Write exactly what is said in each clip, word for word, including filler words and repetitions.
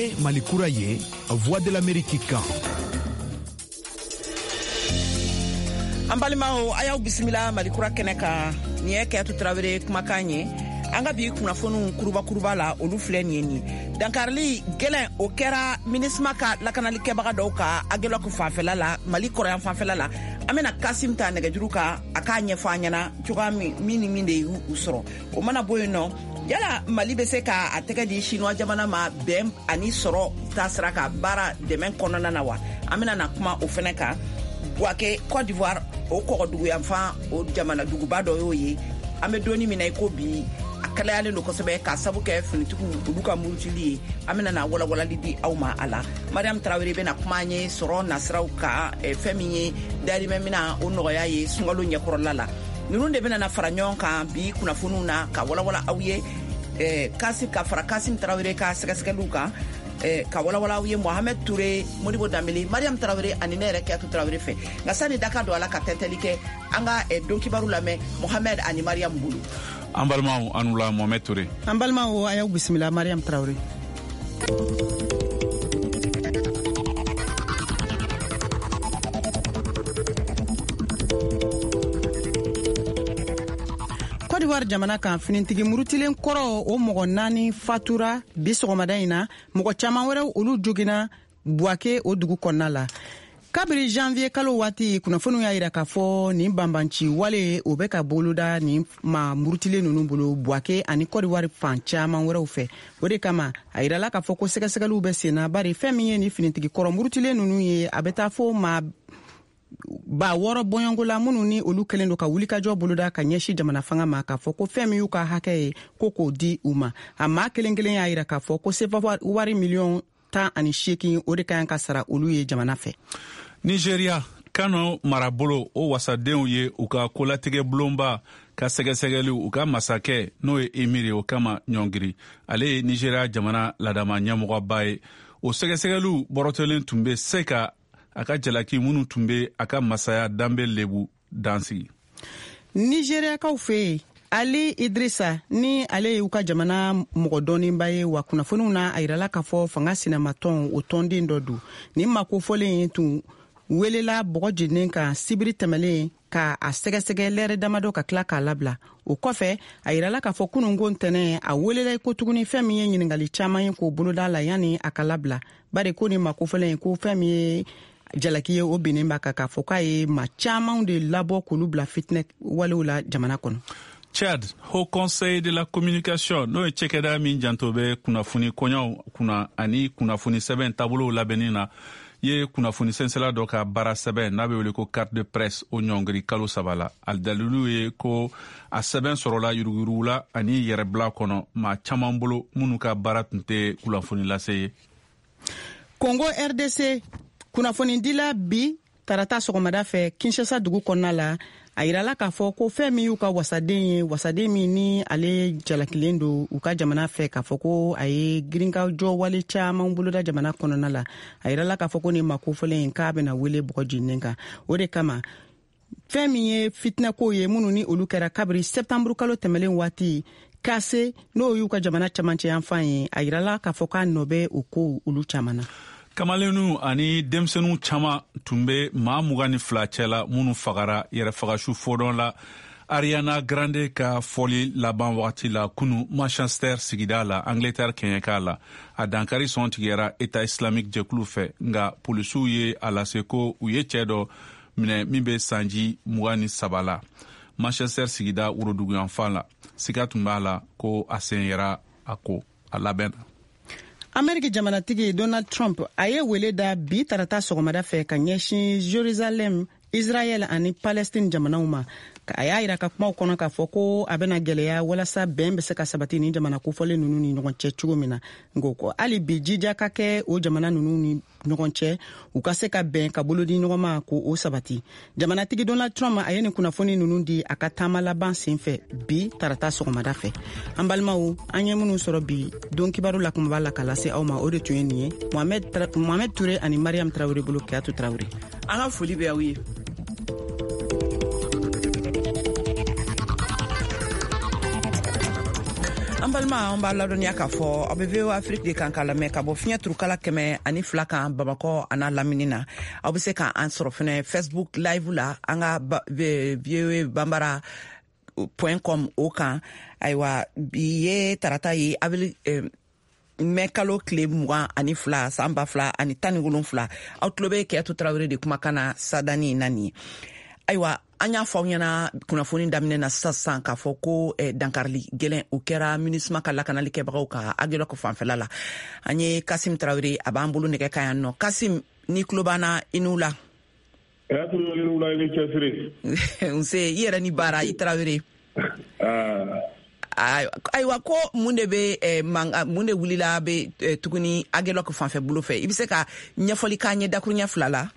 ye Mali kura ye Voix de l'Amérique kan. An balimaw a y'aw bisimila Mali kura kɛnɛ kan. Ni ye Kɛyatu Tarawele kumakan ye. An ka bi kunnafoniw kuruba kuruba la olu filɛ nin ye ni. Dankarili gɛlɛn o kɛra minisma ka lakanalikɛbaga dɔw ka Aguelɔku fanfɛla la, Mali kɔrɔyan fanfɛla la. An bɛna Kasim ta nɛgɛjuru kan a k'a ɲɛfɔ an ɲɛna cogoya min ni min de y'u sɔrɔ. O mana bɔ yen nɔ, yala Mali bɛ se ka a tɛgɛ di Chinois jamana ma bɛn ani sɔrɔ taasira ka baara dɛmɛ kɔnɔna na wa? An bɛna na kuma o fɛnɛ kan. Buake Côte d'Ivoire o kɔgɔduguyanfan o jamana duguba dɔ y'o ye. An bɛ doni min na i ko bi a kalayalen don kosɛbɛ ka sabu kɛ finitigiw olu ka murutili ye. An bɛna na walawalali di aw ma a la. Mariam Tarawele bɛna kuma an ye sɔrɔ nasiraw kan fɛn min ye darimɛ mina o nɔgɔya ye sunkalo ɲɛkɔrɔla la. Ninnu de bɛna na fara ɲɔgɔn kan bi kunnafoniw na ka walawala aw ye Kasim ka fara Kasim Tarawele ka sɛgɛsɛgɛliw kan. Ka walawala aw ye Mohamed Touré, Modibo Dambele, Mariam Tarawele ani ne yɛrɛ Kɛyatu Tarawele fɛ. Nka sani da ka don a la ka tɛntɛli kɛ an ka don kibaru lamɛn Mohamed ani Mariam bolo. An balimaw anu la Mohamed Touré. An balimaw a y'aw bisimila Mariam Tarawele. Côte d'Ivoire jamana kan finitigi murutilen kɔrɔ o mɔgɔ naani fatura bi sɔgɔmada in na mɔgɔ caman wɛrɛ olu jogina Buake o dugu kɔnɔna la. Kabiri janvier kalo waati kunnafoniw y'a yira k'a fɔ nin banbanci wale o bɛ ka boloda nin ma murutilen ninnu bolo Buake ani Côte d'Ivoire fan caman wɛrɛw fɛ. O de kama a yirala k'a fɔ ko sɛgɛsɛgɛliw bɛ sen na bari fɛn min ye ni finitigi kɔrɔ murutilen ninnu ye a bɛ taa fɔ ma ba wɔɔrɔ bɔɲɔngo la minnu ni olu kɛlen don ka wulikajɔ boloda ka ɲɛsi jamana fanga ma k'a fɔ ko fɛn min y'u ka hakɛ ye ko k'o di u ma. A maa kelen kelen y'a yira k'a fɔ ko sefa wari miliyɔn tan ani seegin o de ka kan ka sara olu ye jamana fɛ. Nigeria Kano marabolo o wasadenw ye u ka kolatigɛ bulonba ka sɛgɛsɛgɛliw u ka masakɛ n'o ye emir o kama ɲɔngiri. Ale ye Nigeria jamana ladama ɲɛmɔgɔba ye. O sɛgɛsɛgɛliw bɔrɔtɔlen tun bɛ se ka a ka jalaki minnu tun bɛ a ka masaya danbe lebu dansigi. Nigeriakaw fɛ yen Ali Idrissa ni ale y'u ka jamana mɔgɔ dɔɔninba ye wa kunnafoniw na a yirala k'a fɔ fanga sinamatɔn o tɔnden dɔ don. Nin makofɔlen tun welela bɔgɔ jeninnen kan sibiri tɛmɛlen ka a sɛgɛsɛgɛ lɛrɛ damadɔ ka tila k'a labila. O kɔfɛ a yirala k'a fɔ kununko ntɛnɛn a welela ko tuguni fɛn min ye ɲininkali caman ye k'o boloda la yanni a ka labila. Bari ko nin makofɔlen ko fɛn min ye jalaki ye o benen b'a kan k'a fɔ k'a ye ma camanw de labɔ k'olu bila fitinɛ walew la jamana kɔnɔ. Chad, Haut Conseil de la Communication, n'o ye cɛkɛda min janto bɛ kunnafoni kɔɲɔw kunna ani kunnafoni sɛbɛn taabolow labɛnni na ye kunnafoni sɛnsɛla dɔ ka baara sɛbɛn n'a bɛ wele ko carte de presse o ɲɔngiri kalo saba la. A dalilu ye ko a sɛbɛn sɔrɔla yuruguyurugu la ani yɛrɛbila kɔnɔ maa caman bolo minnu ka baara tun tɛ kunnafoni lase ye. Congo R D C kunnafoni dila bi tarata sɔgɔmada fɛ Kinshasa dugu kɔnɔna la a yirala k'a fɔ ko fɛn min y'u ka wasaden ye wasaden min ni ale jalakilen don u ka jamana fɛ k'a fɔ ko a ye girinkajɔ wale caman boloda jamana kɔnɔna la a yirala k'a fɔ ko nin makofɔlen k'a bɛna wele bɔgɔ jeninnen kan. O de kama fɛn min ye fitinɛko ye minnu ni olu kɛra kabiri septembre kalo tɛmɛlen waati kase n'o y'u ka jamana camancɛ yanfan ye a yirala k'a fɔ k'a nɔ bɛ o ko olu caman na. Kamalenu ani denmisɛnninw caman tun bɛ maa mugan ni fila cɛla minnu fagara yɛrɛfagasu fɔdɔn la. Ariana Grande ka fɔli laban wagati la kunu Manchester sigida la Angleterre kɛɲɛka la. A dankari sɔn tigɛra État islamique jɛkulu fɛ nka polisiw ye a lase ko u ye cɛ dɔ minɛ min bɛ sanji mugan ni saba la. Manchester sigida woroduguyanfan la. Siga tun b'a la ko a sen yɛra a ko a labɛnna. Ameriki jamanatigi Donald Trump a ye wele da bi tarata sɔgɔmada fɛ ka ɲɛsin Jerusalem, Israel ani Palestine jamanaw ma. A y'a yira ka kumaw kɔnɔ k'a fɔ ko a bɛna gɛlɛya walasa bɛn bɛ se ka sabati ni jamana kofɔlen ninnu ni ɲɔgɔn cɛ cogo min na. Ngo ko hali bi jija ka kɛ o jamana ninnu ni ɲɔgɔn cɛ u ka se ka bɛn ka bolo di ɲɔgɔn ma ko o sabati. Jamanatigi Donald Trump a ye nin kunnafoni ninnu di a ka taama laban senfɛ bi tarata sɔgɔmada fɛ. An balimaw an ye minnu sɔrɔ bi don kibaru la kumaba la ka lase aw ma o de tun ye nin ye Mohamed Mohamed Touré ani Mariam Tarawele bolo Kɛyatu Tarawele. An ka foli bɛ aw ye. an balima an b'a ladɔniya k'a fɔ aw bɛ V O A Afrique de kan ka lamɛn ka bɔ fiɲɛ turukala kɛmɛ ani fila kan Bamakɔ a n'a lamini na. Aw bɛ se k'an sɔrɔ fɛnɛ Facebook live la an ka V O A Bambara point com o kan. Ayiwa bi ye tarata ye avril mɛ kalo tile mugan ani fila san ba fila ani tan ni wolonfila. Aw tulo bɛ Kiyatu Tarawele de kumakan na sadani na nin ye. Ayiwa an y'a fɔ aw ɲɛna kunnafoni daminɛ na sisan k'a fɔ ko eh, dankarili gɛlɛn o kɛra MINUSMA ka lakanali kɛbagaw ka Aguelɔc fanfɛla la. An ye Kasim Tarawele a b'an bolo nɛgɛ ka yan nɔ. Kasim, ni tulo b'an i n'u la. Nse i yɛrɛ ni baara i Tarawele. Ayiwa ko mun de bɛ eh, mun de wulila bɛ eh, tuguni Aguelɔc fanfɛ bolo fɛ. I bɛ se ka ɲɛfɔli k'an ye dakuruɲɛ fila la.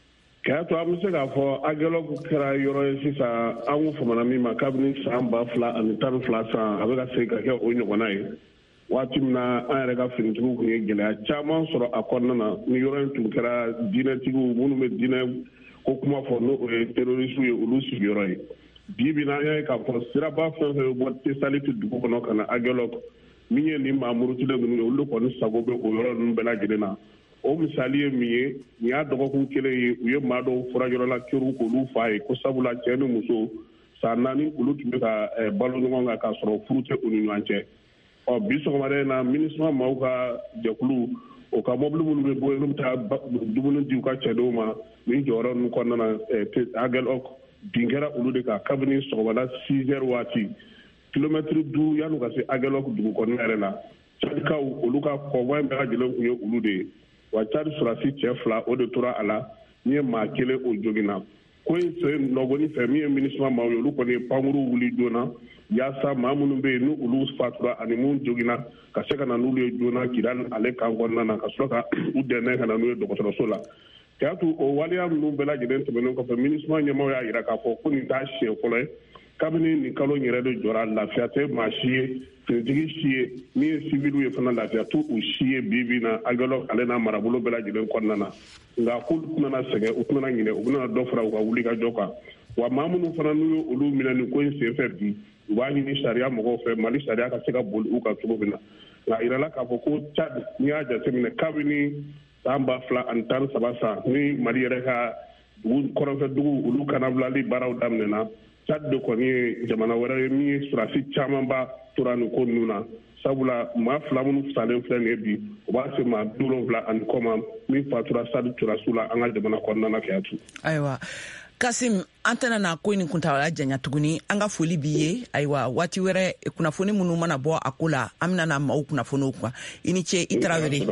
K'a to an bɛ se k'a fɔ Aguelɔc kɛra yɔrɔ ye sisan an ko famana min ma kabini san ba fila ani tan ni fila san a bɛ ka segin ka kɛ o ɲɔgɔnna ye waati min na an yɛrɛ ka finitigiw tun ye gɛlɛya caman sɔrɔ a kɔnɔna na ni yɔrɔ in tun kɛra diinɛtigiw minnu bɛ diinɛ ko kuma fɔ n'o ye terorisiw ye olu sigiyɔrɔ ye bi bi na an y'a ye k'a fɔ siraba fɛn fɛn bɛ bɔ Tesaliti dugu kɔnɔ ka na Aguelɔc min ye nin maa murutilen ninnu ye olu kɔni sago bɛ o yɔrɔ ninnu bɛɛ lajɛlen na. O misali ye min ye nin y'a dɔgɔkun kelen ye u ye maa dɔw furajɔrɔla kɛru k'olu f'a ye ko sabula cɛ ni muso san naani olu tun bɛ ka balo ɲɔgɔn kan k'a sɔrɔ furu tɛ u ni ɲɔgɔn cɛ. Ɔ bi sɔgɔmada in na MINUSMA maaw ka jɛkulu o ka mɔbili minnu bɛ bɔ yen n'u bɛ taa dumuni di u ka cɛdenw ma nin jɔyɔrɔ ninnu kɔnɔna na Aguelɔc bin kɛra olu de kan kabini sɔgɔmada six heures waati kilomɛtiri duuru yan'u ka se Aguelɔc dugu kɔnɔna yɛrɛ la cadikaw olu ka kɔnvɔyi bɛɛ lajɛlen tun ye olu de ye. Wa cari surasi cɛ fila o de tora a la min ye maa kelen o joginna ko in sen nɔgɔni fɛ min ye MINUSMA maaw ye olu kɔni ye pankuru wuli joona yaasa maa minnu bɛ yen n'olu fatura ani minnu joginna ka se ka na n'olu ye joona kida ale kan kɔnɔna na ka sɔrɔ ka u dɛmɛ ka na n'u ye dɔgɔtɔrɔso la. K'a to o waleya ninnu bɛɛ lajɛlen tɛmɛnen kɔfɛ MINUSMA ɲɛmaaw y'a jira k'a fɔ ko nin t'a siɲɛ fɔlɔ ye kabini nin kalo yɛrɛ de jɔra lafiya tɛ maa si ye finitigi si ye min ye siviliw ye fana lafiya t'u u si ye bi bi na Aguelɔc ale n'a marabolo bɛɛ lajɛlen kɔnɔna na nka k'olu tɛna sɛgɛn u tɛna ɲinɛ u bɛna dɔ fara u ka wulikajɔ kan wa maa minnu fana n'u ye olu minɛ nin ko in senfɛ bi u b'a ɲini sariya mɔgɔw fɛ Mali sariya ka se ka boli u kan cogo min na nka a yirala k'a fɔ ko Tchad n'i y'a jateminɛ kabini san ba fila ani tan ni saba san ni Mali yɛrɛ ka dugu kɔrɔnfɛ dugu olu kanabilali baaraw daminɛna Tchad de kɔni ye jamana wɛrɛ ye min ye surasi camanba tora nin ko ninnu na sabula maa fila minnu salen filɛ nin ye bi u b'a se maa bi wolonwula ani kɔ ma min fatura Sadi Turasiw la an ka jamana kɔnɔna na Kiyatu. Ayiwa Kasim, an tɛna na ko nin kuntala janya tuguni an ka foli b'i ye ayiwa waati wɛrɛ kunnafoni minnu mana bɔ a ko la an bɛna na maaw kunnafoniw kan i ni ce i Tarawele.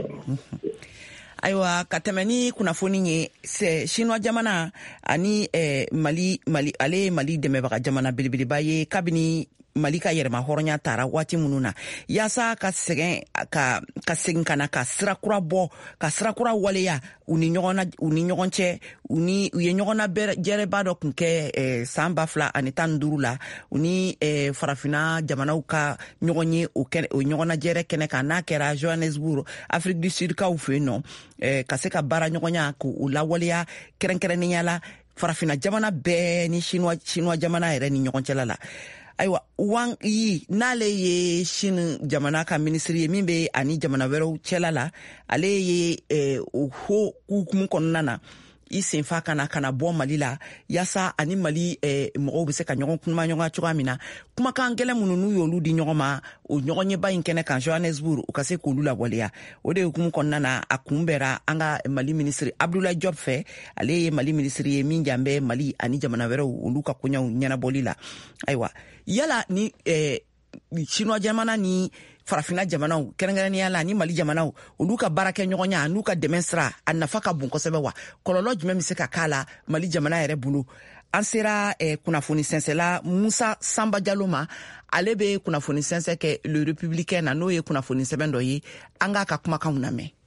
Ayiwa ka tɛmɛ ni kunnafoni ye Chinois jamana ani eh, Mali Mali ale Mali dɛmɛbaga jamana belebeleba ye kabini Mali ka yɛrɛma hɔrɔnya taara waati minnu na yaasa ka sɛgɛn ka ka segin kana ka sirakura bɔ ka sirakura waleya u ni ɲɔgɔn na u ni ɲɔgɔn cɛ u ni u ye ɲɔgɔn na jɛrɛba dɔ kun kɛ eh, san ba fila ani tan ni duuru la u ni eh, farafina jamanaw ka ɲɔgɔn ye o kɛ o ɲɔgɔn na jɛrɛ kɛnɛ kan n'a kɛra Johannesburg Afrique du Sud kaw fɛ yen nɔ eh, ka se ka baara ɲɔgɔnya k'u lawaleya kɛrɛnkɛrɛnnenya la farafina jamana bɛɛ ni Chinois Chinois jamana yɛrɛ ni ɲɔgɔn cɛla la. Ayiwa Wang Yi n'ale ye Chine jamana ka minisiri ye min bɛ ani jamana wɛrɛw cɛla la ale ye eh, o ho hukumu kɔnɔna na i senfa kana kana bɔ Mali la yaasa ani Mali eh, mɔgɔw bɛ se ka ɲɔgɔn kuma ɲɔgɔn cogoya min na kumakan gɛlɛn minnu n'u y'olu di ɲɔgɔn ma o ɲɔgɔn ɲɛba in kɛnɛ kan Johannesburg u ka se k'olu lawaleya o de hukumu kɔnɔna na a kunbɛra an ka Mali minisiri Abdoulaye Diop fɛ ale ye Mali minisiri ye min jan bɛ Mali ani jamana wɛrɛw olu ka koɲɛw ɲɛnabɔli la ayiwa yala ni eh, Chinois jamana ni farafina jamanaw kɛrɛnkɛrɛnnenya la ni Mali jamanaw olu ka baarakɛ ɲɔgɔnya n'u ka dɛmɛ sira a nafa ka bon kosɛbɛ wa kɔlɔlɔ jumɛn bɛ se ka k'a la Mali jamana yɛrɛ bolo an sera eh, kunnafoni sɛnsɛla Musa Samba Jalo ma ale bɛ kunnafoni sɛnsɛ kɛ Le Républicain na n'o ye kunnafoni sɛbɛn dɔ ye an k'a ka kumakanw lamɛn.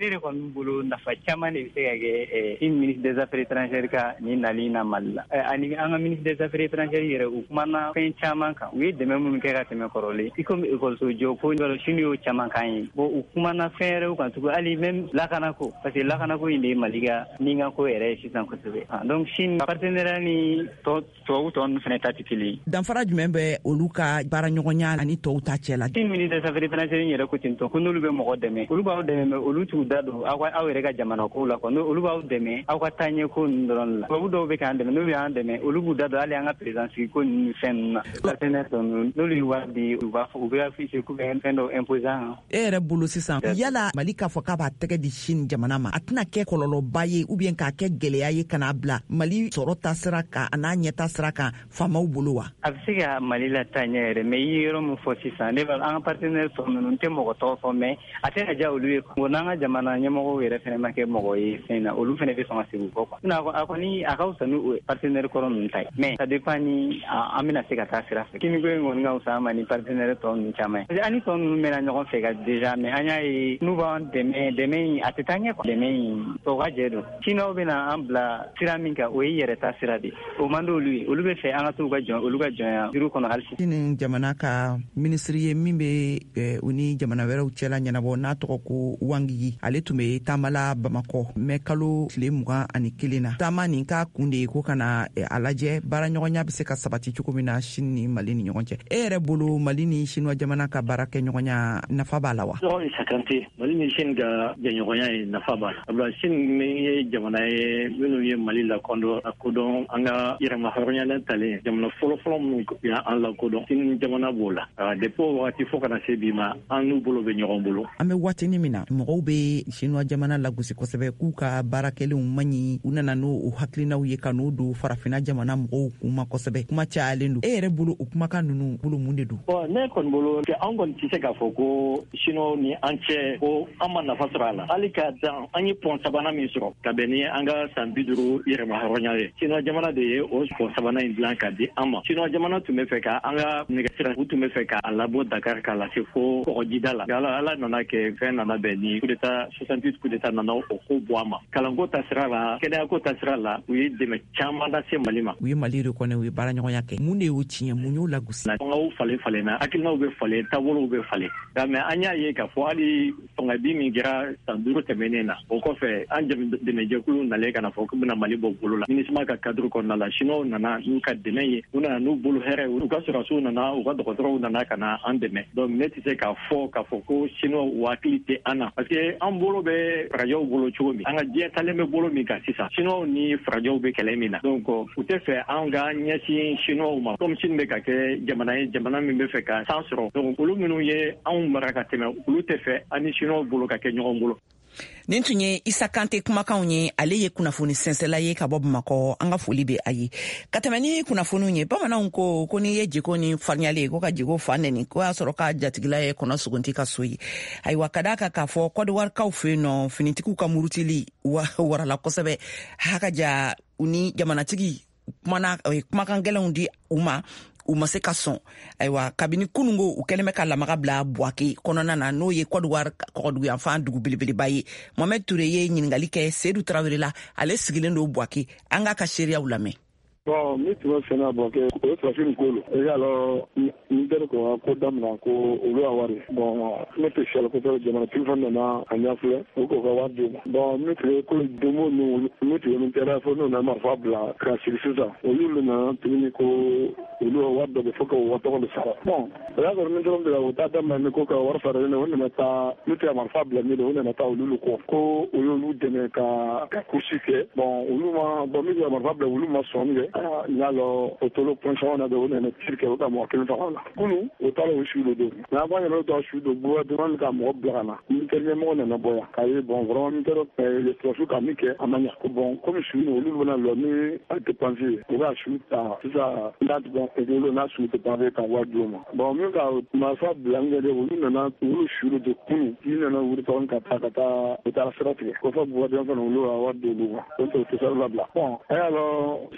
ne de kɔni bolo nafa caman de bɛ se ka kɛ i ministre des affaires étrangères ka ni nali na Mali la ani an ka ministre des affaires étrangères yɛrɛ u kumana fɛn caman kan u ye dɛmɛ minnu kɛ ka tɛmɛ kɔrɔlen i komi école jɔ ko sini y'o caman kan ye bon u kumana fɛn yɛrɛw kan tugun hali même lakanako parce que lakanako in de ye Mali ka ninkako yɛrɛ ye sisan kosɛbɛ donc Chine partenariat ni tubabu tɔ ninnu fana ta tɛ kelen ye. Danfara jumɛn bɛ olu ka baaraɲɔgɔnya ani tɔw ta cɛ la? Chine ministre des affaires étrangères yɛrɛ ko ten tɔ ko n'olu bɛ mɔgɔ dɛmɛ olu b'aw dɛmɛ mais olu t'u da don aw aw yɛrɛ ka jamana kow la quoi olu b'aw dɛmɛ aw ka taaɲɛ ko ninnu dɔrɔn la tubabu dɔw bɛ k'an dɛmɛ n'olu y'an dɛmɛ olu b'u da don hali an ka président sigi ko ninnu fɛn ninnu na partenaire tɔ ninnu n'olu ye wari di u b'a fɔ u bɛ afficher k'u bɛ fɛn dɔ imposant. E yɛrɛ bolo sisan yala Mali k'a fɔ k'a b'a tɛgɛ di Chine jamana ma a tɛna kɛ kɔlɔlɔba ye ou bien k'a kɛ gɛlɛya ye ka n'a bila Mali sɔrɔ ta sira kan a n'a ɲɛta sira kan faamaw bolo wa? A bɛ se ka Mali la taa ɲɛ yɛrɛ mais i ye yɔrɔ min fɔ sisan ne b'a an ka partenaire tɔ ninnu n tɛ mɔgɔ tɔgɔ fɔ mais a tɛna diya olu ye ko n'an ka jamana ɲɛmɔgɔw yɛrɛ fana ma kɛ mɔgɔ ye fɛn na olu fana bɛ sɔn ka segin u kɔ quoi a kɔni a ka fisa n'u partenaire kɔrɔ ninnu ta ye mais ça dépend ni an bɛna se ka taa sira fɛ kiniko in kɔni ka fisa an ma ni partenaire tɔ ninnu caman ye parce que an ni tɔ ninnu mɛnna ɲɔgɔn fɛ ka déjà mais an y'a ye n'u b'an dɛmɛ dɛmɛ in a tɛ taa ɲɛ quoi dɛmɛ in o ka jɛ don Chinois bɛna an bila sira min kan o ye yɛrɛ ta sira de o man di olu ye olu bɛ fɛ an ka to ka jɔn olu ka jɔnya juru kɔnɔ hali sisan. Ni jamana ka ministre ye min bɛ u ni jamana wɛrɛw cɛla ɲɛnabɔ n'a tɔgɔ ko Wang Yi ale tun bɛ taamala Bamakɔ mɛ kalo tile mugan ani kelen na taama nin ka kun de ye ko ka na a lajɛ baaraɲɔgɔnya bɛ se ka sabati cogo min na Chine ni Mali ni ɲɔgɔn cɛ e yɛrɛ bolo Mali ni Chinois jamana ka baara kɛ ɲɔgɔnya nafa b'a la wa? Sakante Mali ni Chine ka jɛɲɔgɔnya ye nafa b'a la sabula Chine min ye jamana ye minnu ye Mali lakodɔn a kodɔn an ka yɛrɛmahɔrɔnya talen jamana fɔlɔfɔlɔ minnu y'an lakodɔn Chine jamana b'o la depuis o wagati fo kana se bi ma an n'u bolo bɛ ɲɔgɔn bolo. An bɛ waatinin min na mɔgɔw bɛ Chinois jamana lagosi kosɛbɛ k'u ka baarakɛlenw man ɲi u nana n'o hakilinaw ye ka n'o don farafinna jamana mɔgɔw kun ma kosɛbɛ kuma cayalen don e yɛrɛ bolo o kumakan ninnu bolo mun de don? Ne kɔni bolo an kɔni tɛ se k'a fɔ ko Chinois ni an cɛ ko an ma nafa sɔrɔ a la hali k'a dan an ye pɔn sabanan min sɔrɔ ka bɛn ni an ka san bi duuru yɛrɛmahɔrɔnya ye Chinois jamana de ye o pɔn sabanan in dilan ka di an ma Chinois jamana tun bɛ fɛ ka an ka nɛgɛsira u tun bɛ fɛ k'a labɔ Dakar k'a lase fo kɔgɔjida la ala ala nana kɛ fɛn nana bɛn ni coup d'état soixante-huit coup d'état nana o ko bɔ a ma kalanko ta sira la kɛnɛyako ta sira la u ye dɛmɛ caman lase Mali ma u ye Mali reconnaître u ye baaraɲɔgɔnya kɛ mun de y'o tiɲɛ mun y'o lagosi fangaw falen falenna hakilinaw bɛ falen taabolow bɛ falen nka mais an y'a ye k'a fɔ hali fangadi min kɛra san duuru tɛmɛnen na o kɔfɛ an dɛmɛjɛkulu nalen ka na fɔ k'u bɛna Mali bɔ bolo la MINUSMA ka cadre kɔnɔna la Chinois nana n'u ka dɛmɛ ye u nana n'u bolo hɛrɛ u ka sɔrɔdasiw nana u ka dɔgɔtɔrɔw nana ka na an dɛmɛ donc ne tɛ se k'a fɔ k'a fɔ ko Chinois u hakili tɛ an na parce que an bolo bɛ farajɛw bolo cogo min an ka diɲɛ talen bɛ bolo min kan sisan Chinois ni farajɛw bɛ kɛlɛ min na donc u tɛ fɛ an ka ɲɛsin Chinois ma comme Chine bɛ ka kɛ jamana ye jamana min bɛ fɛ ka san sɔrɔ donc olu minnu ye anw mara ka tɛmɛ olu tɛ fɛ an ni Chinois bolo ka kɛ ɲɔgɔn bolo. Nin tun ye Isa Kante kumakanw ye ale ye kunnafoni sɛnsɛla ye ka bɔ Bamakɔ an ka foli bɛ a ye ka tɛmɛ ni kunnafoniw ye bamananw ko ko n'i ye jiko ni fariyalen ko ka jiko fa nɛni ko y'a sɔrɔ k'a jatigila ye kɔnɔ sugunti ka so ye ayiwa ka d'a kan k'a fɔ Côte d'Ivoire kaw fɛ yen nɔ finitigiw ka murutili warala kosɛbɛ haka ja u ni jamanatigi kumana kumakan gɛlɛnw di u ma u ma se ka sɔn ayiwa kabini kunungo u kɛlen bɛ ka lamaga bila Buwake kɔnɔna na n'o ye Côte d'Ivoire kɔgɔduguyanfan dugu belebeleba ye Mohamed Touré ye ɲininkali kɛ Seydou Traoré la ale sigilen don Buwake an k'a ka seereyaw lamɛn. Bon, mi tun bɛ fɛ n'a bɔ kɛ o ye farafin ko lo e y'a lɔ n tɛ ko ko daminɛ ko olu y'a wari bon ne tɛ siyɛlɛ kosɛbɛ jamanatigi fana nana a ɲɛfilɛ o k'o ka wari d'u ma bon min tun ye ko donmo ninnu min tun ye min kɛra fo n'u nana marifa bila ka sigi sisan olu de nana tuguni ko olu ka wari dɔ bɛ fo ka o wari tɔgɔ de sara bon o y'a sɔrɔ min dɔrɔn de la o t'a daminɛ ni ko ka wari fara ne o nana taa n'u tɛ marifa bila min de o nana taa olu kɔ ko o y'olu dɛmɛ ka ka kursi kɛ bon olu ma bon min tɛ marifa bila olu ma sɔn kɛ n y'a lɔ o tolo pɔnsɔn na bɛ o nana ci kɛ o ka mɔgɔ kelen faga la kunu o taara o su de don mɛ an b'a yɛrɛ o ta su de gouvernement ka mɔgɔ bila ka na militaire ɲɛmɔgɔ nana bɔ yan k'a ye bon vraiment militaire sɔrɔsiw ka min kɛ a ma ɲa ko bon comme su olu bɛna lɔ ni a dépense ye o ka su ta sisan n'a bon olu n'a su dépense ka wari d'u ma bon min ka marifa bila n yɛrɛ olu nana olu su de don kunu k'i nana wuli tɔgɔ ka taa ka taa o taara sira tigɛ ko fɔ gouvernement fana olu ka wari d'olu ma o tɛ o tɛ sira labila bon a y'a lɔ sɔgɔmada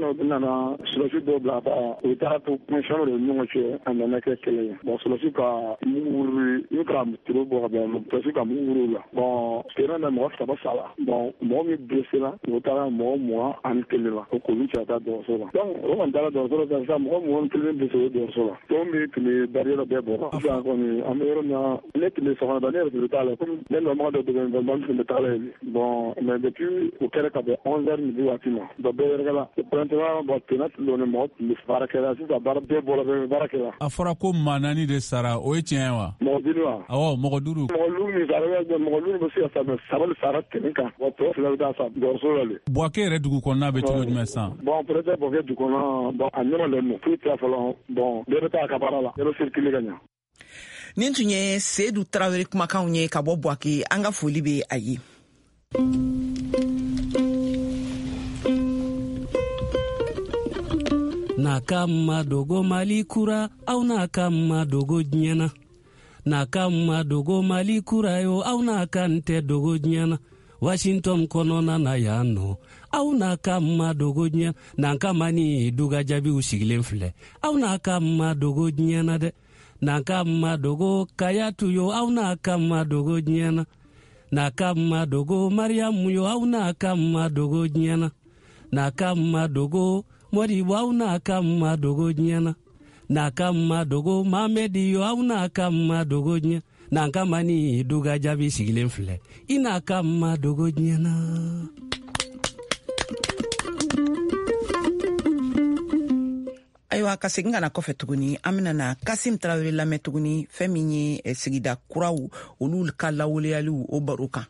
nana sɔrɔsi dɔw bila ka u taara to kunsiyɔn de ɲɔgɔn cɛ a nana kɛ kɛlɛ ye bon sɔrɔsi ka mugu wuri i ka tiro bɔ ka bɛn sɔrɔsi ka mugu wuri la bon sera na mɔgɔ saba saba bon mɔgɔ min blessera u taara mɔgɔ mugan ani kelen la o k'olu cɛ ka taa dɔgɔtɔrɔso la donc o kɔni taara dɔgɔtɔrɔso la sisan mɔgɔ mugan kelen blessé o dɔgɔtɔrɔso la donc min tun bɛ barrière bɛɛ bɔ sisan kɔni an bɛ yɔrɔ min na ne tun bɛ sɔgɔmada ne yɛrɛ tun bɛ taa la komi ne lɔmɔgɔ dɔ tun bɛ n tun bɛ taa la yen bon mais depuis o kɛra ka bɛn onze heures midi waati ma dɔ bɛɛ yɛrɛ la pɛrɛntɛma bon tena tun don mɔgɔ tun bɛ baara kɛ la sisan baara bɛɛ bɔra bɛɛ baara kɛ la. A fɔra ko maa naani de sara o ye tiɲɛ ye wa. mɔgɔ duuru wa. awɔ mɔgɔ duuru. mɔgɔ duuru min sara mɔgɔ duuru bɛ se ka sa mɛ saba de sara tɛmɛ kan wa tɔ fila bɛ taa sa dɔgɔtɔrɔso la de. Buwake yɛrɛ dugu kɔnɔna bɛ cogo jumɛn sisan. bon peut-être Buwake dugu kɔnɔna bon a ɲɛmalen don foyi tɛ fɔlɔ bon bɛɛ bɛ taa a ka baara la bɛɛ bɛ circuler ka ɲɛ. nin tun ye Seydou Tarawele kumakanw ye ka bɔ Buwake. An ka foli bɛ a ye. Na kama dogo Mali kura au na kama dogo nyana. Na kama dogo Mali kura yo au na kante dogo nyana. Washington konona na yano au na kama dogo nyana. Na kama ni duga jabi usigilen file au na kama dogo nyana de. Na kama dogo kayatu yo au na kama dogo nyana. Na kama dogo Mariamu yo au na kama dogo nyana. Na kama dogo Mori wau na kama dogo nyana. Na kama dogo Mamedi yo au na kama dogo nyana. Na kama ni duga jabi sigilen file ina kama dogo nyana. Ayiwa ka segin ka na kɔfɛ tuguni an bɛna na Kasim Tarawele lamɛn tuguni fɛn min ye sigida kuraw olu ka lawaleyaliw o baro kan.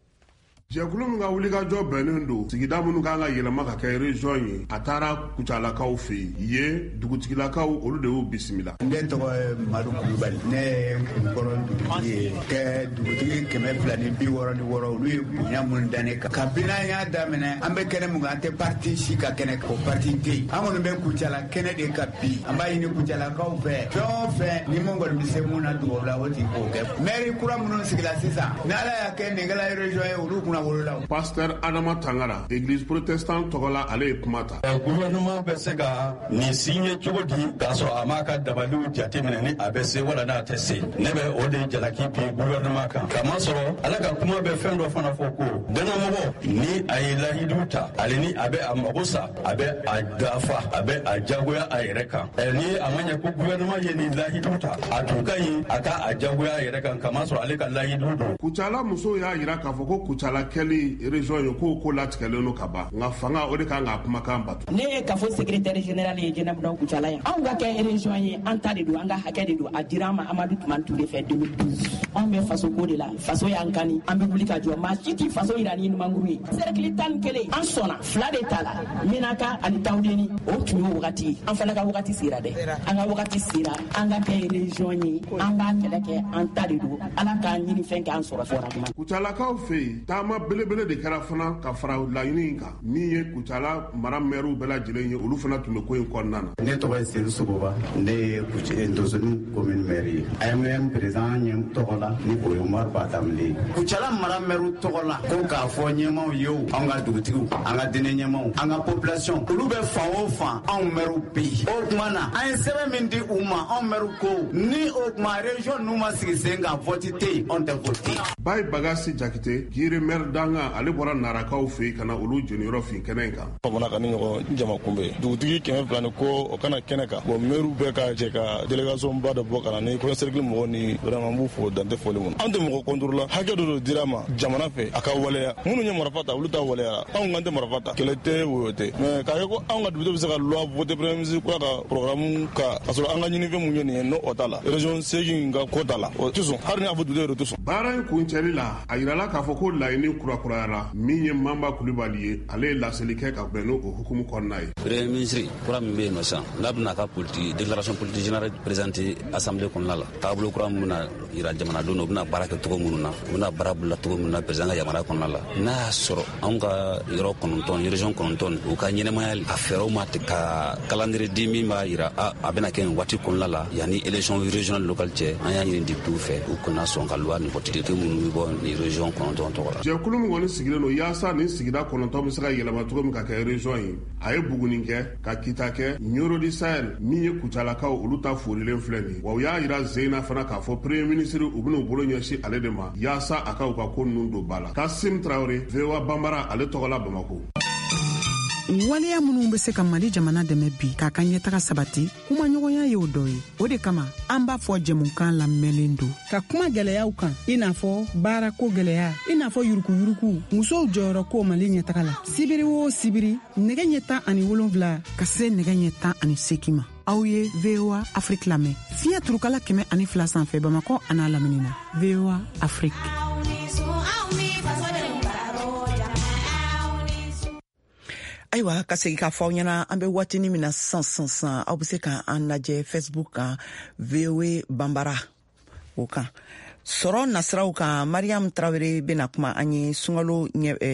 jɛkulu min ka wulikajɔ bɛnnen don sigida minnu kan ka yɛlɛma ka kɛ région ye a taara kucalakaw fɛ yen ye dugutigilakaw olu de y'u bisimila. Ne tɔgɔ ye Madu Kulubali ne ye Kulukɔrɔ dugutigi ye kɛ dugutigi kɛmɛ fila ni bi wɔɔrɔ ni wɔɔrɔ olu ye bonya minnu da ne kan kabini an y'a daminɛ an bɛ kɛnɛ mun kan an tɛ parti si ka kɛnɛ o parti tɛ yen an kɔni bɛ kucala kɛnɛ de ka bi an b'a ɲini kucalakaw fɛ fɛn o fɛn ni mun kɔni bɛ se mun na dugawu la o tigi k'o kɛ maire kura minnu sigila sisan ni Ala y'a kɛ nin kɛla région ye olu kunna Pasteur Adama Tangara, église protestante Togola, ale kuma ta. Gouvernement bɛ se ka nin signé cogo di k'a sɔrɔ a m'a ka dabaliw jateminɛ ni a bɛ se wala n'a tɛ se. Ne bɛ o de jalaki bi gouvernement kan. Kamasɔrɔ ala ka kuma bɛ fɛn dɔ fana fɔ ko dɛnɛmɔgɔ ni a ye lahidu ta ale ni a bɛ a mago sa a bɛ a dafa a bɛ a jagoya a yɛrɛ kan. Ni a ma ɲɛ ko gouvernement ye nin lahidu ta a tun ka ɲi a ka a jagoya a yɛrɛ kan kamasɔrɔ ale ka lahidu don. Kucala musow y'a yira k'a fɔ ko kucala kɛli région ye ko ko latigɛlen don ka ban nka fanga o de kan ka kumakan bato. Ne ye kafo secrétaire général ye Jɛnɛbu Dawu Kucala ye anw ka kɛ région ye an ta de don an ka hakɛ de don a dira an ma Amadu Tumani Ture fɛ deux mille douze anw bɛ faso ko de la faso y'an kani an bɛ wuli ka jɔ maa si ti faso yira ni numankuru ye cercle tan ni kelen an sɔnna fila de ta la Menaka ani Tawudeni o tun ye wagati ye an fana ka wagati sera dɛ an ka wagati sera an ka kɛ région ye an b'a kɛlɛ kɛ an ta de don ala k'an ɲini fɛn kɛ an sɔrɔ fɔra kuma. Kucalakaw fɛ yen taama belebele de kɛra fana ka fara laɲini in kan min ye Kucala mara mɛriw bɛɛ lajɛlen ye olu fana tun bɛ ko in kɔnɔna na. Ne tɔgɔ ye Seydou Sogoba ne ye Dosoni commune maire ye A M M président ɲɛ tɔgɔ la ni o ye Umaru Batamile. Kucala mara mɛriw tɔgɔ la ko k'a fɔ ɲɛmaw ye o an ka dugutigiw an ka diinɛ ɲɛmaw an ka population olu bɛ fan o fan anw mɛriw bɛ yen o tuma na an ye sɛbɛn min di u ma anw mɛriw ko ni o tuma région n'u ma sigi sen kan vote tɛ yen anw tɛ vote. Bayi Bagasi Jakite Giri maire danga ale bɔra narakaw fɛ ka na olu jɔniyɔrɔ fin kɛnɛ in kan. Bamana ka ni ɲɔgɔn jama kunbɛ dugutigi kɛmɛ fila ni ko o kana kɛnɛ kan bon maire bɛɛ ka jɛ ka délégation ba dɔ bɔ ka na ni ko cercle mɔgɔ ni vraiment b'u fo dante foli mun an tɛ mɔgɔ contre la hakɛ dɔ dira ma jamana fɛ a ka waleya minnu ye marifa ta olu ta waleya anw kan tɛ marifa ta kɛlɛ tɛ woyo tɛ mais k'a kɛ ko anw ka député bɛ se ka loi voter premier ministre kura ka programme ka ka sɔrɔ an ka ɲinifɛn mun ye nin ye n'o o t'a la région segin ka ko t'a la o tɛ sɔn hali n'a fɔ député yɛrɛ tɛ sɔn. Baara in kuncɛli la a yirala k'a fɔ ko laɲini kurakurayara min ye Mamba Kulibali ye ale ye laseli kɛ ka bɛn n'o hukumu kɔnɔna ye. Premier ministre kura min bɛ yen nɔ sisan n'a bɛna ka politique déclaration politique générale présenté assemblée kɔnɔna la taabolo kura min bɛna yira jamanadenw na u bɛna baara kɛ cogo minnu na u bɛna baara bila cogo minnu na président ka yamaruya kɔnɔna la n'a y'a sɔrɔ anw ka yɔrɔ kɔnɔntɔn région kɔnɔntɔn u ka ɲɛnɛmaya a fɛɛrɛw ma ka calendrier di min b'a yira a bɛna kɛ nin waati kɔnɔna la yanni élection régionale locale cɛ an y'a ɲini député fɛ u kana sɔn ka loi nin voter minnu bɛ bɔ nin région kɔnɔntɔn tɔgɔ la. jɛkulu min kɔni sigilen don yaasa nin sigida kɔnɔntɔn bɛ se ka yɛlɛma cogo min ka kɛ région ye a ye buguni kɛ ka kita kɛ Nyoro Sahel min ye kucalakaw olu ta forilen filɛ nin wa u y'a yira Zeyna fana k'a fɔ premier ministre u bɛn'u bolo ɲɛsin ale de ma yaasa a ka u ka ko ninnu don ba la. Kasim Traoré, V O A Bambara, ale tɔgɔ la Bamako. waleya minnu bɛ se ka Mali jamana dɛmɛ bi k'a ka ɲɛtaga sabati kuma ɲɔgɔnya ye o dɔ ye. O de kama an b'a fɔ jɛmukan lamɛnlen don ka kuma gɛlɛyaw kan i n'a fɔ baarako gɛlɛya i n'a fɔ yurukuyuruku musow jɔyɔrɔ ko Mali ɲɛtaga la. Sibiri o sibiri nɛgɛ ɲɛ tan ani wolonwula ka se nɛgɛ ɲɛ tan ani seegin ma. Aw ye V O A Afrique lamɛn fiɲɛ turukala kɛmɛ ani fila sanfɛ Bamakɔ an'a lamini na. V O A Afrique. Ayiwa ka segi ka fɔ ɲɛna an bɛ waatini min na san san san aw bɛ se ka an lajɛ Facebook kan V O A Bambara o kan sɔrɔ nasiraw kan Mariam Traoré bɛna kuma an ye sunkalo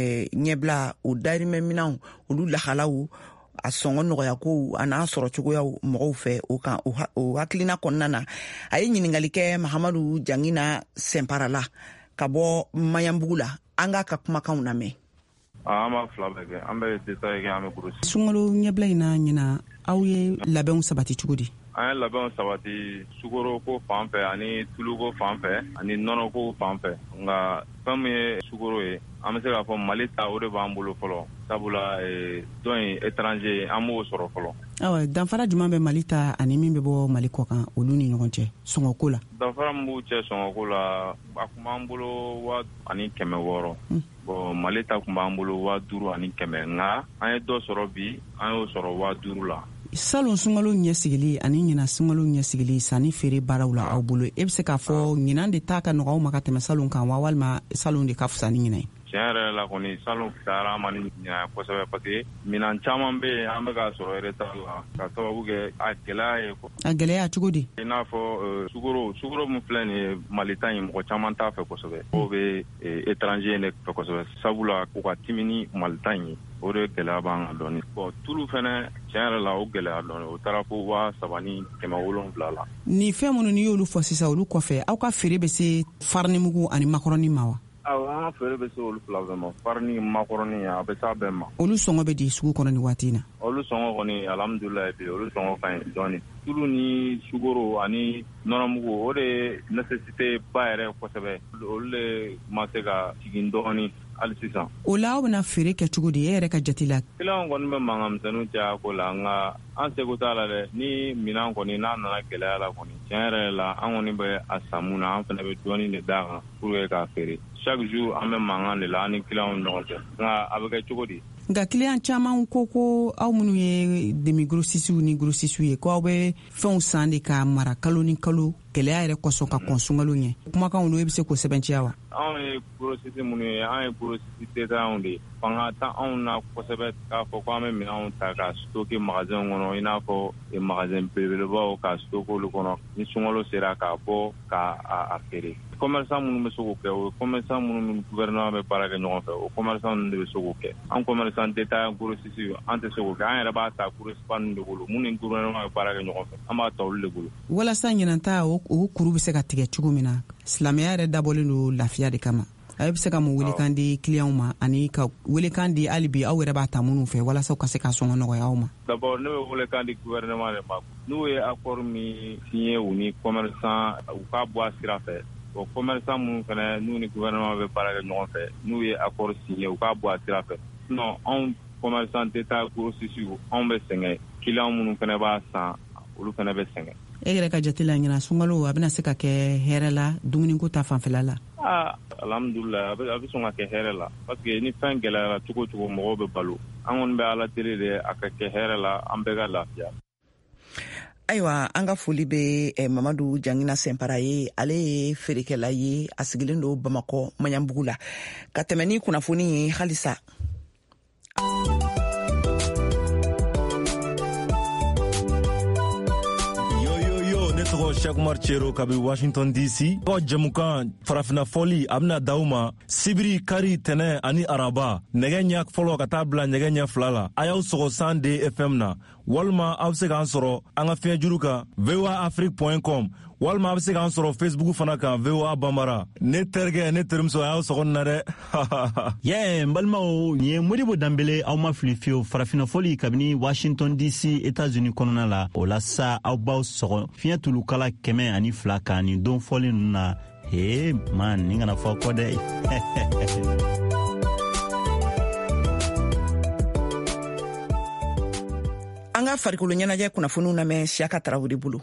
ɲɛbila o dayirimɛ minɛnw olu lahalaw a sɔngɔ nɔgɔya ko a n'a sɔrɔ cogoyaw mɔgɔw fɛ o kan o hakilina kɔnɔna na a ye ɲininkali kɛ Mahamadu Jangina Sɛnparala ka bɔ Mayanbugu la an ka ka kumakanw lamɛn. an b'a fila bɛɛ kɛ an bɛ détail kɛ an bɛ kurusi. Sunkalo ɲɛbila in na ɲina aw ye labɛnw sabati cogo di? An ye labɛnw sabati sukoro ko fan fɛ ani tulu ko fan fɛ ani nɔnɔ ko fan fɛ nka fɛn min ye sukoro ye an bɛ se k'a fɔ Mali ta o de b'an bolo fɔlɔ sabula dɔn in étranger an b'o sɔrɔ fɔlɔ. Awa danfara jumɛn bɛ Mali ta ani min bɛ bɔ Mali kɔ kan olu ni ɲɔgɔn cɛ sɔngɔko la? Danfara min b'u cɛ sɔngɔko la a kun b'an bolo waa ani kɛmɛ wɔɔrɔ. Bon Mali ta kun b'an bolo waa duuru ani kɛmɛ nka an ye dɔ sɔrɔ bi an y'o sɔrɔ waa duuru la. Salon sunkalo ɲɛsigili ani ɲina sunkalo ɲɛsigili sanni feere baaraw la aw bolo e bɛ se k'a fɔ ɲinan de taa ka nɔgɔw ma ka tɛmɛ salon kan wa walima salon de ka fisa ni ɲina ye? Tiɲɛ yɛrɛ la kɔni salon fisayara an ma ni ɲina kosɛbɛ parce que minan caman bɛ yen an bɛ k'a sɔrɔ retard la ka sababu kɛ a gɛlɛya ye quoi. A gɛlɛya cogo di? I n'a fɔ sukoro sukoro min filɛ nin ye Mali ta in mɔgɔ caman t'a fɛ kosɛbɛ o bɛ étranger de fɛ kosɛbɛ sabula u ka timi ni Mali ta in ye o de gɛlɛya b'an kan dɔɔni. Bon tulu fɛnɛ tiɲɛ yɛrɛ la o gɛlɛya dɔɔni o taara fo waa saba ni kɛmɛ wolonwula la. Ni fɛn minnu n'i y'olu fɔ sisan olu kɔfɛ aw ka feere bɛ se farinimugu ani makɔrɔni ma wa? Awɔ an ka feere bɛ se olu fila bɛɛ ma farini makɔrɔni a bɛ s'a bɛɛ ma. Olu sɔngɔ bɛ di sugu kɔnɔ nin waati in na? Olu sɔngɔ kɔni alhamdulilayi bi olu sɔngɔ ka ɲi dɔɔni. Tulu ni sukoro ani nɔnɔmugu o de ye nécessité ba yɛrɛ kosɛbɛ olu de ma se ka jigin dɔɔni hali sisan. O la aw bɛna feere kɛ cogo di e yɛrɛ ka jate la? Kiliyanw kɔni bɛ mankanmisɛnninw caya ko la nka an seko t'a la dɛ ni minan kɔni n'a nana gɛlɛya la kɔni tiɲɛ yɛrɛ la an kɔni bɛ a san mun na an fana bɛ dɔɔni de d'a kan pour que k'a feere chaque jour an bɛ mankan de la an ni kiliyanw ɲɔgɔn cɛ nka a bɛ kɛ cogo di? Nka kiliyan caman ko ko aw minnu ye demi grossistes ni grossistes ye ko aw bɛ fɛnw san de ka mara kalo ni kalo gɛlɛya yɛrɛ kɔsɔn ka kɔn sunkalo ɲɛ kumakan olu e bɛ se k'o sɛbɛnciya wa? Anw ye grossistes minnu ye an ye grossistes détaillants de ye fanga t'an anw na kosɛbɛ k'a fɔ ko an bɛ minɛnw ta ka stocker magasin kɔnɔ i n'a fɔ magasin belebelebaw ka stocker olu kɔnɔ ni sunkalo sera k'a bɔ k'a feere. Commerçant minnu bɛ se k'o kɛ o ye commerçant minnu ni gouvernement bɛ baara kɛ ɲɔgɔn fɛ o commerçant ninnu de bɛ se k'o kɛ an commerçant détaillant grossistes an tɛ se k'o kɛ an yɛrɛ b'a ta grossistes ninnu de bolo mun ni gouvernement bɛ baara kɛ ɲɔgɔn fɛ an b'a ta olu de bolo. Walasa ɲinan ta o kuru bɛ se ka tigɛ cogo min na silamɛya yɛrɛ dabɔlen don lafiya de kama a bɛ se ka mun welekan di clients ma ani ka welekan di hali bi aw yɛrɛ b'a ta minnu fɛ walasa u ka se ka sɔngɔ nɔgɔya aw ma? D'abord ne bɛ welekan di gouvernement de ma n'u ye accord min signé u ni commerçant u k'a bɔ a sira fɛ bon commerçant minnu fana n'u ni gouvernement bɛ baara kɛ ɲɔgɔn fɛ n'u ye accord signé u k'a bɔ a sira fɛ sinon anw commerçant d'état grossistes anw bɛ sɛgɛn clients minnu fana b'a san olu fana bɛ sɛgɛn. E yɛrɛ ka jate la ɲina sunkalo a bɛna se ka kɛ hɛrɛ la dumuniko ta fanfɛla la? Ah alhamdulilayi a bɛ a bɛ sɔn ka kɛ hɛrɛ la parce que ni fɛn gɛlɛyara cogo cogo mɔgɔw bɛ balo an kɔni bɛ ala deli de a ka kɛ hɛrɛ la an bɛɛ ka lafiya. Ayiwa an ka foli bɛ eh, Mamadu Jangina Sɛnpara ye ale ye feerekɛla ye a sigilen don Bamakɔ Maɲanbugu la ka tɛmɛ ni kunnafoni ye halisa. tɔgɔ Shakumar Chero kabi Washington D C ko jɛmukan farafina fɔli a bɛna d'aw ma sibiri kari tɛnɛ ani araba nɛgɛ ɲɛ fɔlɔ ka taa bila nɛgɛ ɲɛ fila la a y'aw sɔgɔ san de F M na walima aw bɛ se k'an sɔrɔ an ka fiɲɛjuru kan v o a afrique point com walma a bɛ se k'an sɔrɔ Facebook fana kan V O A Bambara. Ne terikɛ ne terimuso a y'aw sɔgɔ nin na dɛ. Yɛ n balimaw nin ye Modibo Danbele aw ma fili fiyewu farafina fɔli kabini Washington D C États-Unis kɔnɔna la. O la sa aw b'aw sɔgɔ fiɲɛ tulukala kɛmɛ ani fila kan nin don fɔli ninnu na. He man nin kana fɔ kɔ dɛ. An ka farikolo ɲɛnajɛ kunnafoniw lamɛn Siaka Tarawele bolo.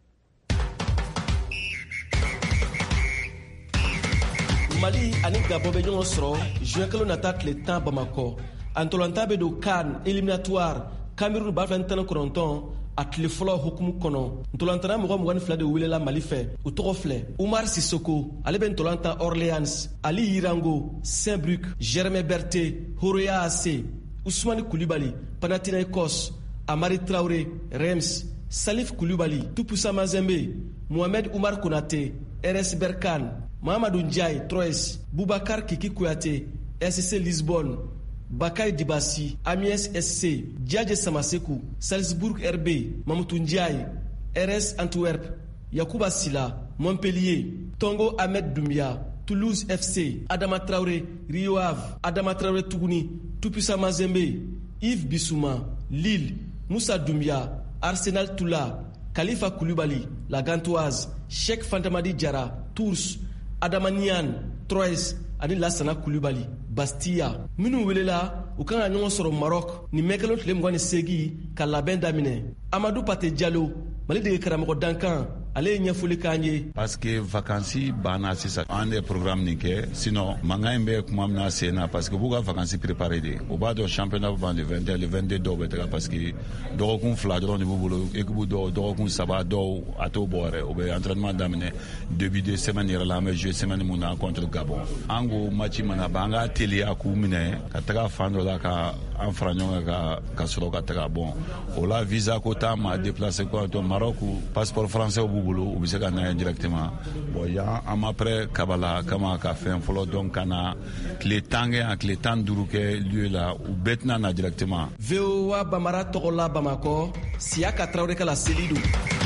Mali ani Gabon bɛ ɲɔgɔn sɔrɔ juin kalo nata tile tan Bamakɔ. A ntɔlanta bɛ don CAN éliminatoire Cameroun ba fila tan ni kɔnɔntɔn a tile fɔlɔ hukumu kɔnɔ. Ntɔlantana mɔgɔ mugan ni fila de welela Mali fɛ. U tɔgɔ filɛ Umar Sissoko ale bɛ ntɔlanta Orléans, Ali Yirango, Saint-Brieuc, Germain Berté, Horoya Ase, Ousmane Koulibaly, Panathinaikos, Amari Traoré, Reims, Salif Koulibaly, Tupusa Mazembe, Mohamed Oumar Konaté, R S Berkane, Mahamadou Ndiaye, Troyes, Boubacar Kiki Kouyaté, S C Lisbonne, Bakay Dibassi, Amiens S C, Djadje Samasekou, Salzbourg R B, Mamoutou Ndiaye, R S Antwerp, Yacouba Silla, Montpellier, Tongo Ahmed Doumbia, Toulouse F C, Adama Traoré, Rio Ave, Adama Traoré Tougouni, Tupusa Mazembe, Yves Bissouma, Lille, Moussa Doumbia, Arsenal Toula, Khalifa Koulibaly, La Gantoise, Cheikh Fantamadi Diarra, Tours, Adama Niane, Troyes, ani Lassana Koulibaly, Bastia. Minnu welela u kan ka ɲɔgɔn sɔrɔ Maroc ni mɛkɛlo tile mugan ni seegin ka labɛn daminɛ. Amadou Pate Diallo, Mali dege karamɔgɔ dankan, ale ye ɲɛfɔli k'an ye. Parce que vacances banna sisan an de programme nin kɛ sinon mankan in bɛ kuma min na sen na parce que b'u ka vacances préparé de o b'a dɔn championnat ban le vingt et un le vingt deux dɔw bɛ taga parce que dɔgɔkun fila dɔrɔn de b'u bolo équipe dɔw dɔgɔkun saba dɔw a t'o bɔ yɛrɛ o bɛ entraînement daminɛ début de semaine yɛrɛ la an bɛ jouer semaine mun na contre Gabon an ko match mana ban an ka teliya k'u minɛ ka taga fan dɔ la ka an fara ɲɔgɔn kan ka sɔrɔ ka taga bon o la visa ko t'an ma déplacer ko to Maroc passeport français b'u bolo u bɛ se ka na yan directement bon yan an ma prêt kabala kama ka fɛn fɔlɔ donc ka na tile tan kɛ yan tile tan ni duuru kɛ lieu la u bɛɛ tɛna na directement. V O A Bambara tɔgɔ la Bamakɔ Siaka Tarawele ka la seli don.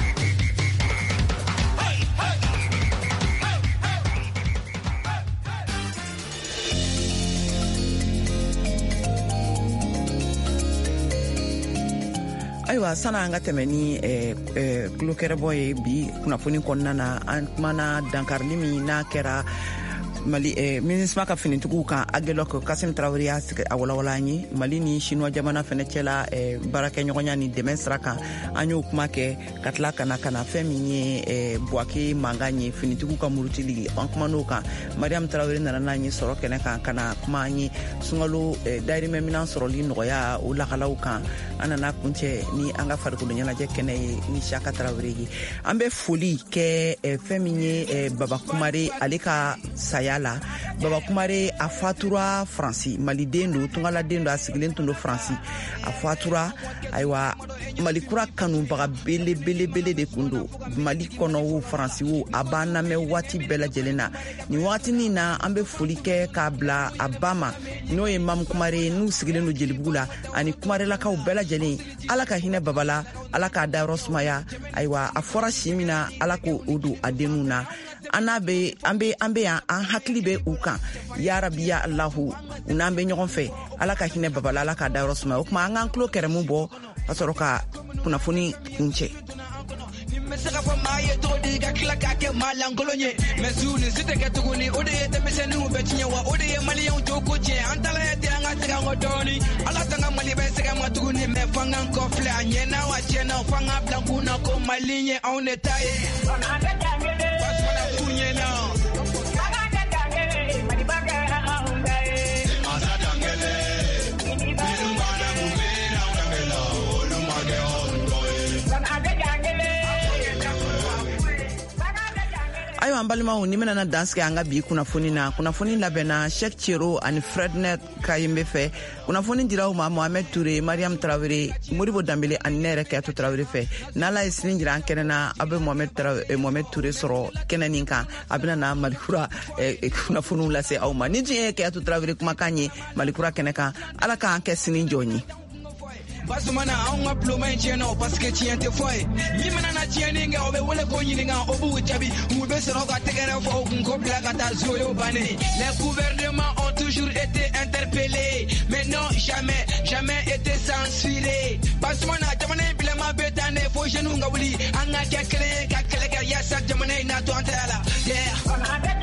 Ayiwa sana an ka tɛmɛ ni kulokɛrɛbɔ ye bi kunnafoni kɔnɔna na an kumana dankarili min n'a kɛra Mali eh, MINUSMA ka finitigiw kan Aguelok Kassim Traoré y'a a walawala an ye Mali ni Chinois jamana fɛnɛ cɛla eh, baarakɛɲɔgɔnya ni dɛmɛ sira kan an y'o kuma kɛ ka tila kana kana fɛn min ye eh, Buwake mankan ye finitigiw ka murutili an kuma n'o kan Mariam Traoré nana n'an ye sɔrɔ kɛnɛ kan kana kuma an ye sunkalo eh, dayirimɛ minan sɔrɔli nɔgɔya o lakalaw kan an nana kuncɛ ni an ka farikolo ɲɛnajɛ kɛnɛ ye ni Siaka Tarawele ye an bɛ foli kɛ eh, fɛn min ye eh, Baba Kumare ale ka saya la Baba Kumare a fatura Fransi maliden do tungaladen do a sigilen tun do Fransi a fatura ayiwa Malikura kanubaga bele bele bele de kun do Mali kɔnɔ wo Fransi wo a b'an lamɛn waati bɛɛ lajɛlen na ni waatinin na an bɛ foli kɛ k'a bila a ba ma n'o ye Mamu Kumare n'u sigilen do Jelibugu la ani Kumarelakaw bɛɛ lajɛlen Ala ka hinɛ Baba la Ala k'a dayɔrɔ sumaya ayiwa a fɔra si min na Ala k'o o don a denw na an be an be an be yan an hakili be u kan ya Rabbi ya Allahu u n'an bɛ ɲɔgɔn fɛ Ala ka hinɛ Baba la Ala k'a dayɔrɔ sumaya o kuma an k'an tulo kɛrɛmu bɔ ka sɔrɔ ka kunnafoni kuncɛ. Saka fɔ maa ye cogo di ka tila k'a kɛ maa lankolon ye mɛ su ni si tɛ kɛ tuguni o de ye denmisɛnninw bɛ tiɲɛ wa o de ye maliyɛnw jogo tiɲɛ an tala ye ten an ka segin an kɔ dɔɔni Ala tanga Mali bɛ segin ma tuguni mɛ f'an k'an kɔfilɛ a ɲɛna wa tiɲɛna f'an k'an bila kun na ko Mali ye anw de ta ye basumana f'u ɲɛna ayiwa an balimaw ni bɛna dansigi an ka bi kunnafoni na kunnafoni labɛnna Sheikh Thierno ani Frednet Kayembe fɛ kunnafoni dira u ma Mohamed Touré Mariam Traoré Modibo Danbele ani ne yɛrɛ Kɛyatu Traoré fɛ n'Ala ye sini jira an kɛnɛ na a bɛ Mohamed Traoré Mohamed Touré sɔrɔ kɛnɛ nin kan a bɛna na Malikura kunnafoniw lase aw ma ni diɲɛ ye Kɛyatu Traoré kumakan ye Malikura kɛnɛ kan Ala k'an kɛ sini jɔn ye basumana an ka ploma in tiɲɛ na parce que tiɲɛ tɛ fɔ ye min mana na tiɲɛni kɛ o bɛ wele ko ɲininka o b'u jaabi u bɛ sɔrɔ ka tɛgɛrɛ fɔ u kun ko bila ka taa zo ye o bannen les gouvernements ont toujours été interpellés mais non jamais jamais été censurés basumana jamana in bilama bɛ taa ne fo jeunes ka wuli an ka kɛ kelen ye ka kɛlɛ kɛ yaasa jamana in na to an ta la yeah